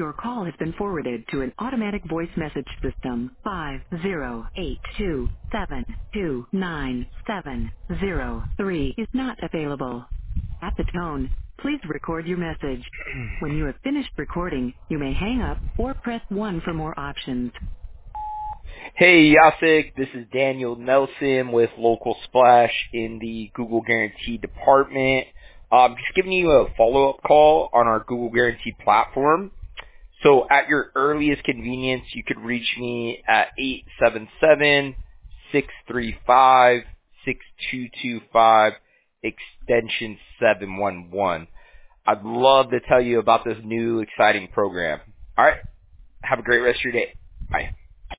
Your call has been forwarded to an automatic voice message system. 508272970 is not available. At the tone, please record your message. When you have finished recording, you may hang up or press 1 for more options. Hey Yasik, this is Daniel Nelson with Local Splash in the Google Guarantee department. Just giving you a follow-up call on our Google Guarantee platform. So at your earliest convenience, you could reach me at 877-635-6225, extension 711. I'd love to tell you about this new exciting program. All right, have a great rest of your day. Bye.